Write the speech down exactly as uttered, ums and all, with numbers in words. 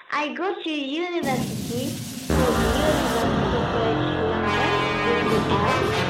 I go to university, to University College London in U K.